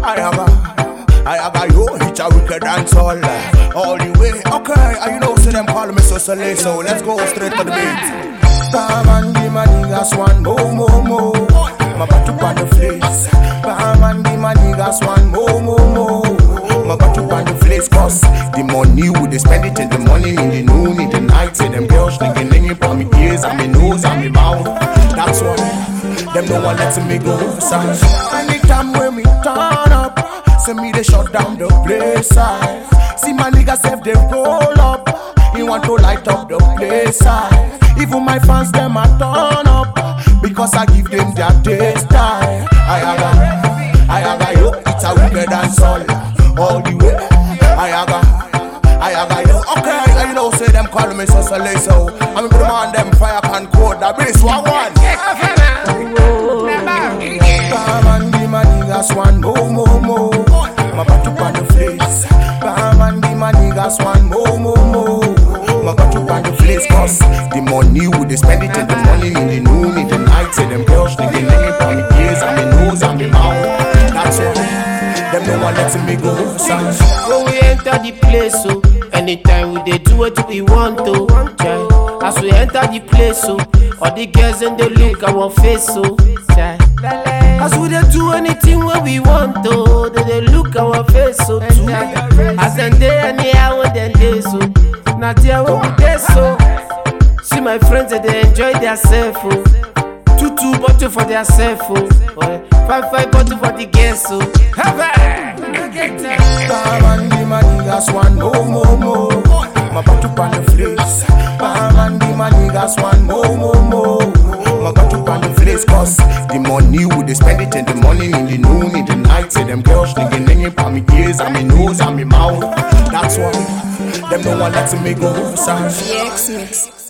I have a yo, hit a wicked dance all the way. Okay, you know, so them call me so let's go straight to the beat. Bam and give my niggas one more. My batu on the fleece. Bam and give my niggas one more. My batu on the fleece. Cause the money we they spend it in the morning, in the noon, in the night. Say them girls singing for me ears and me nose and me mouth. That's why them no one letting me go. Anytime when we turn up, say me they shut down the place. See my niggas if they roll up, he want to light up the place. Even my fans them a turn up, because I give them their taste. I have a yo, it's a wicked dance all the way. I have a yo, okay, you know say them call me so. I'm gonna demand them fire can code the bass one. Bam and give my niggas one more. My batu on the face. Bam and give my niggas one more. My batu on the face. Cause the money we they spend it in the morning, in the noon, in the night. Say them girls singing for me ears and me nose and me mouth. That's why them no one letting me go. When we enter the place, so anytime we they do what we want to. As we enter the place, so all the girls in the look our face, so as we they do anything where we want to, they look our face, so too. As them day anyhow when them day, so not there when we day, so see my friends they enjoy their self, oh. 2 bottle for their self, oh. 5 bottle for the guests, so Bam and give my niggas one more. My batu on the fleece. Bam and give my niggas one more. My batu on the fleece. Cause the money we they spend it in the morning, in the noon, in the night. Say them girls singing for me ears and me nose and me mouth. That's why them no one letting me go. GX Mix.